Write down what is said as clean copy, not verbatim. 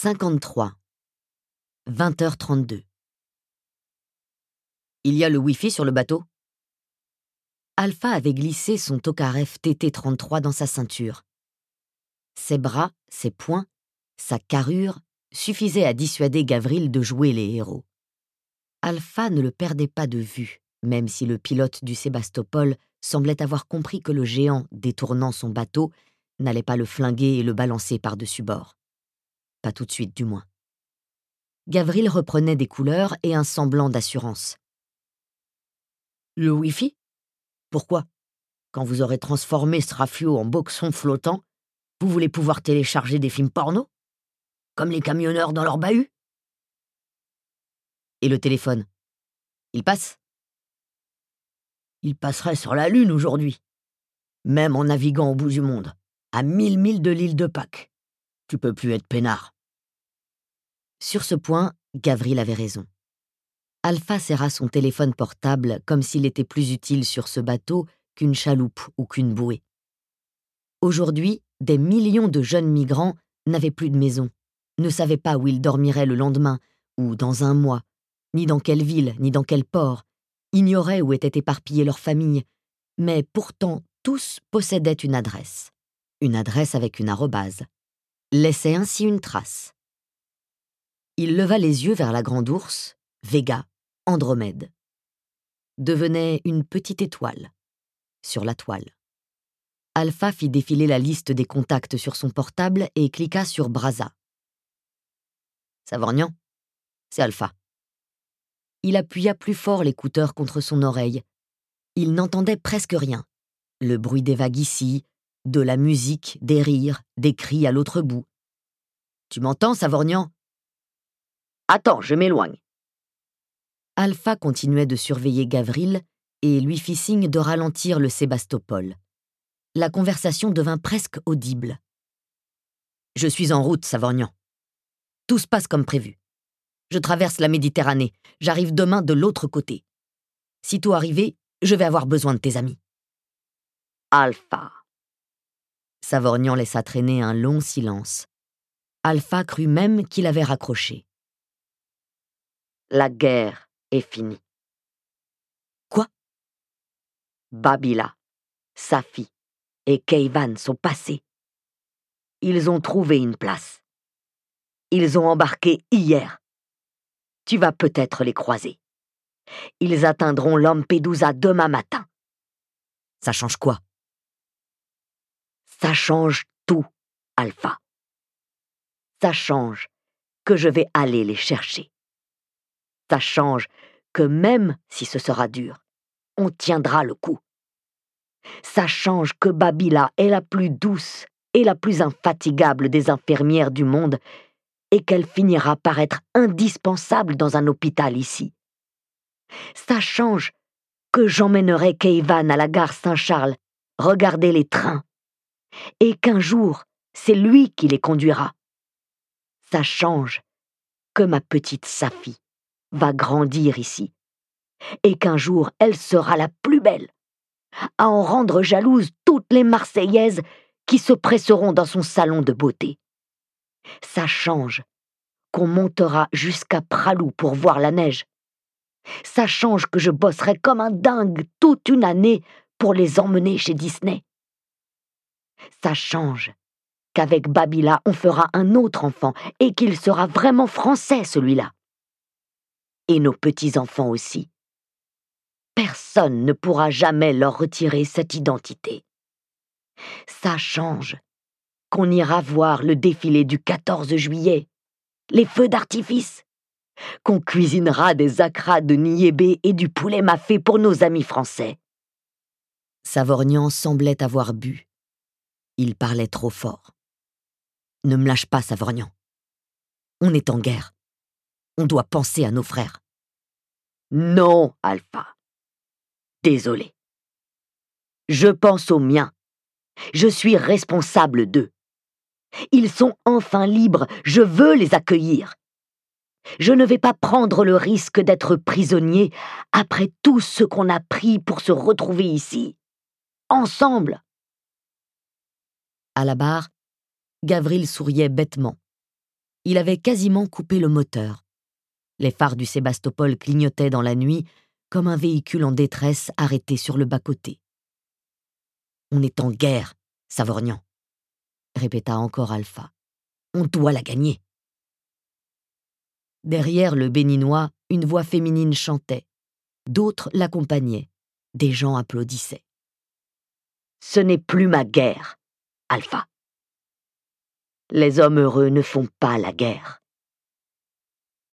53. 20h32. Il y a le Wi-Fi sur le bateau ? Alpha avait glissé son Tokarev TT-33 dans sa ceinture. Ses bras, ses poings, sa carrure suffisaient à dissuader Gavril de jouer les héros. Alpha ne le perdait pas de vue, même si le pilote du Sébastopol semblait avoir compris que le géant, détournant son bateau, n'allait pas le flinguer et le balancer par-dessus bord. Pas tout de suite, du moins. Gavril reprenait des couleurs et un semblant d'assurance. Le Wi-Fi ? Pourquoi ? Quand vous aurez transformé ce rafio en boxon flottant, vous voulez pouvoir télécharger des films porno ? Comme les camionneurs dans leur bahut ? Et le téléphone ? Il passe ? Il passerait sur la Lune aujourd'hui. Même en naviguant au bout du monde, à 1000 milles de l'île de Pâques. Tu peux plus être peinard. Sur ce point, Gavril avait raison. Alpha serra son téléphone portable comme s'il était plus utile sur ce bateau qu'une chaloupe ou qu'une bouée. Aujourd'hui, des millions de jeunes migrants n'avaient plus de maison, ne savaient pas où ils dormiraient le lendemain, ou dans un mois, ni dans quelle ville, ni dans quel port, ignoraient où était éparpillée leur famille, mais pourtant tous possédaient une adresse avec une arrobase, laissaient ainsi une trace. Il leva les yeux vers la grande ours, Vega, Andromède. Devenait une petite étoile, sur la toile. Alpha fit défiler la liste des contacts sur son portable et cliqua sur Braza. Savorgnan, c'est Alpha. Il appuya plus fort l'écouteur contre son oreille. Il n'entendait presque rien. Le bruit des vagues ici, de la musique, des rires, des cris à l'autre bout. Tu m'entends, Savorgnan ? Attends, je m'éloigne. Alpha continuait de surveiller Gavril et lui fit signe de ralentir le Sébastopol. La conversation devint presque audible. Je suis en route, Savorgnan. Tout se passe comme prévu. Je traverse la Méditerranée. J'arrive demain de l'autre côté. Sitôt arrivé, je vais avoir besoin de tes amis. Alpha. Savorgnan laissa traîner un long silence. Alpha crut même qu'il avait raccroché. La guerre est finie. Quoi ? Babila, Safi et Keivan sont passés. Ils ont trouvé une place. Ils ont embarqué hier. Tu vas peut-être les croiser. Ils atteindront Lampedusa demain matin. Ça change quoi ? Ça change tout, Alpha. Ça change que je vais aller les chercher. Ça change que même si ce sera dur, on tiendra le coup. Ça change que Babila est la plus douce et la plus infatigable des infirmières du monde et qu'elle finira par être indispensable dans un hôpital ici. Ça change que j'emmènerai Keivan à la gare Saint-Charles regarder les trains et qu'un jour, c'est lui qui les conduira. Ça change que ma petite Safi va grandir ici et qu'un jour, elle sera la plus belle, à en rendre jalouse toutes les Marseillaises qui se presseront dans son salon de beauté. Ça change qu'on montera jusqu'à Pralou pour voir la neige. Ça change que je bosserai comme un dingue toute une année pour les emmener chez Disney. Ça change qu'avec Babila, on fera un autre enfant et qu'il sera vraiment français, celui-là. Et nos petits-enfants aussi. Personne ne pourra jamais leur retirer cette identité. Ça change qu'on ira voir le défilé du 14 juillet, les feux d'artifice, qu'on cuisinera des acras de niébé et du poulet mafé pour nos amis français. Savorgnan semblait avoir bu. Il parlait trop fort. Ne me lâche pas, Savorgnan. On est en guerre. On doit penser à nos frères. Non, Alpha. Désolé. Je pense aux miens. Je suis responsable d'eux. Ils sont enfin libres. Je veux les accueillir. Je ne vais pas prendre le risque d'être prisonnier après tout ce qu'on a pris pour se retrouver ici. Ensemble. À la barre, Gavril souriait bêtement. il avait quasiment coupé le moteur. Les phares du Sébastopol clignotaient dans la nuit comme un véhicule en détresse arrêté sur le bas-côté. « On est en guerre, Savorgnan », répéta encore Alpha. « On doit la gagner. » Derrière le Béninois, une voix féminine chantait. D'autres l'accompagnaient. Des gens applaudissaient. « Ce n'est plus ma guerre, Alpha. Les hommes heureux ne font pas la guerre. »